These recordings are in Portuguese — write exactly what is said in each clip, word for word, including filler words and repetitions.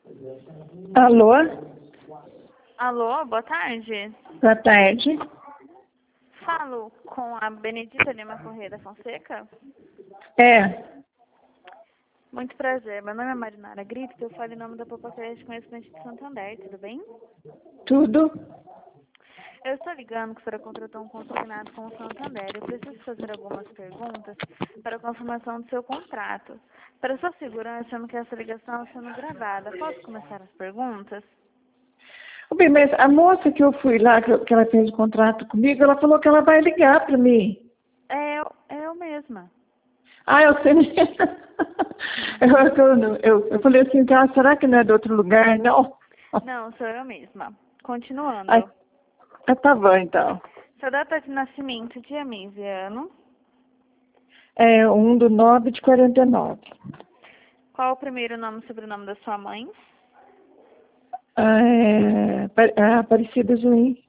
Alô? Alô, boa tarde. Boa tarde. Falo com a Benedita Lima Corrêa da Fonseca? É, Muito prazer. Meu nome é Marinara Grito, eu falo em nome da Popocrédito de Conhecimento de Santander, tudo bem? tudo. Eu estou ligando que a senhora contratou um consignado com o Santander. Eu preciso fazer algumas perguntas para a confirmação do seu contrato. Para sua segurança, eu não quero essa ligação sendo gravada. Posso começar as perguntas? Bem, mas a moça que eu fui lá, que, que ela fez o contrato comigo, ela falou que ela vai ligar para mim. É eu, é eu mesma. Ah, eu sei. eu, eu, eu, eu falei assim, ah, será que não é de outro lugar? Não. Não, sou eu mesma. Continuando. Ah, ah, tá bom, então. Sua data de nascimento, dia, mês e ano. É um do nove de quarenta e nove. Qual o primeiro nome e sobrenome da sua mãe? Ah, é, Pa- é Aparecida Juim.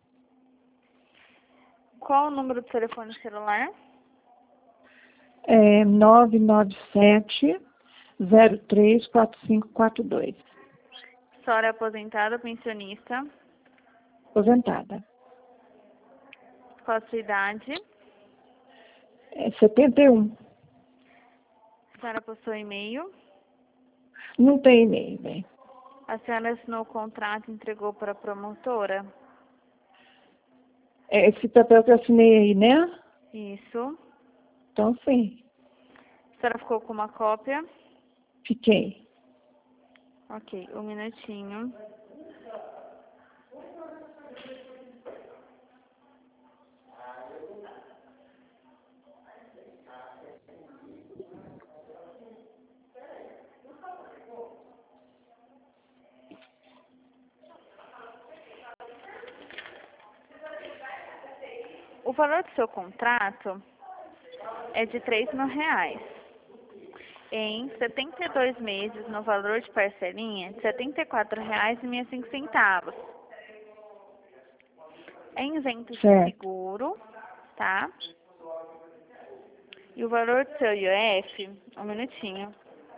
Qual o número do telefone celular? É nove nove sete zero três quatro cinco quatro dois. Senhora é aposentada ou pensionista? Aposentada. Qual a sua idade? É setenta e um. A senhora possui e-mail? Não tem e-mail, bem. A senhora assinou o contrato e entregou para a promotora? É esse papel que eu assinei aí, né? Isso. Então, sim. A senhora ficou com uma cópia? Fiquei. Ok, um minutinho. O valor do seu contrato é de três mil reais. Em setenta e dois meses, no valor de parcelinha, de setenta e quatro reais e sessenta e cinco centavos. É isento de Certo. seguro, tá? E o valor do seu I O F, um minutinho.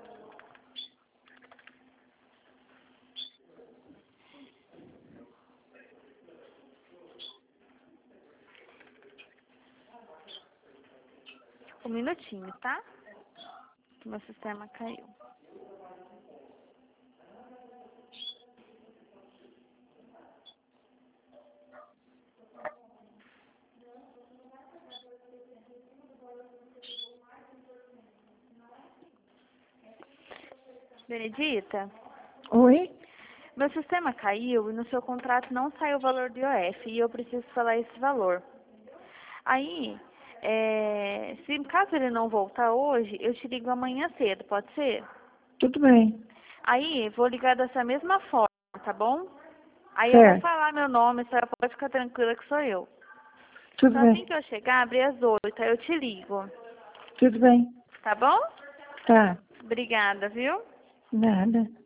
Um minutinho, tá? Que meu sistema caiu. Benedita, Oi? meu sistema caiu e no seu contrato não saiu o valor do I O F e eu preciso falar esse valor. Aí, é, se caso ele não voltar hoje, eu te ligo amanhã cedo, pode ser? Tudo bem. Aí, vou ligar dessa mesma forma, tá bom? Aí eu vou Certo. falar meu nome, a senhora pode ficar tranquila que sou eu. Tudo Então, assim bem. que eu chegar, abrir às oito, aí eu te ligo, Tudo bem. tá bom? Tá. Obrigada, viu? Nada.